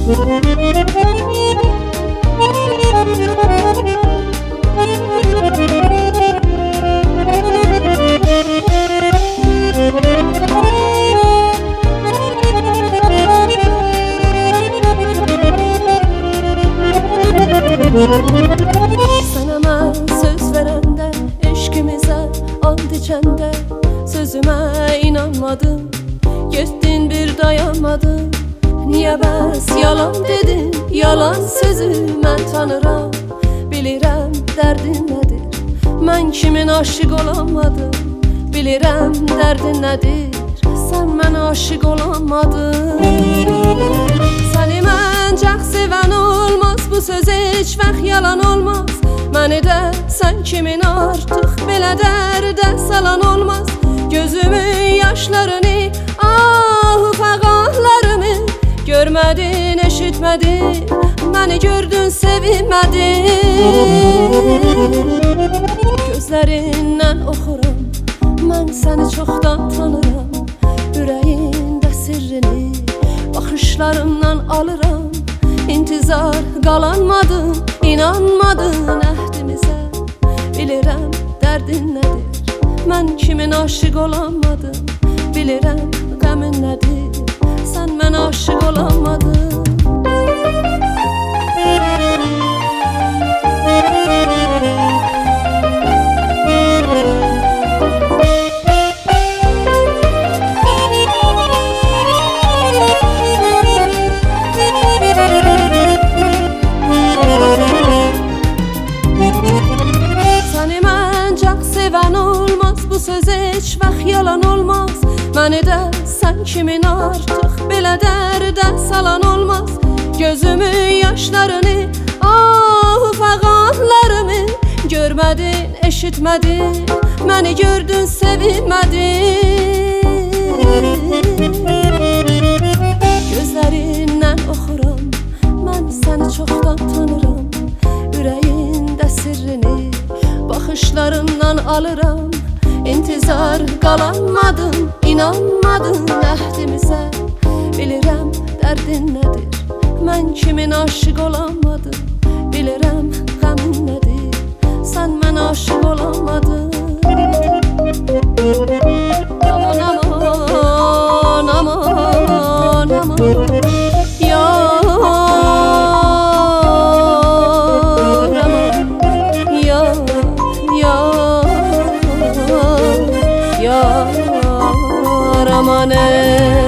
Sana mən söz verəndə, eşqimizə and içəndə sözümə inanmadın, getdin bir dayanmadın. Niyə bəs yalan dedin, yalan sözü mən tanıram. Bilirəm dərdin nədir, mən kimin aşık olamadım. Bilirəm dərdin nədir, sən mənə aşık olamadın. Səni məncək sevən olmaz, bu söz heç vaxt yalan olmaz. Məni də sən kimin artıq belə dərdə salan olmaz. Gözümün yaşlarını, fəqanlarımı görmədin, eşitmədin, məni gördün, sevinmədin. Gözlərindən oxuram, mən səni çoxdan tanıram. Ürəyində sirrini baxışlarımdan alıram. İntizar qalanmadın, inanmadın əhdimizə. Bilirəm dərdin nədir, mən kimin aşık olamadım. Bilirəm qəmin nədir, sən mənə aşık olamadın. Səni məncək sevən olmaz, bu söz heç vaxt yalan olmaz. Məni də sən kimin artıq belə dərdə salan olmaz. Gözümün yaşlarını, fəqanlarımı görmədin, eşitmədin, məni gördün, sevinmədin. Gözlərindən oxuram, mən səni çoxdan tanıram. Ürəyində sirrini baxışlarından alıram. İntizar qalanmadın, inanmadın əhdimizə. Bilirəm dərdin nədir, mən kimin aşık olamadım. Bilirəm qəmin nədir, sən mənə aşık olamadın. Aman, aman, aman, aman, yar aman, yar, yar, yar aman.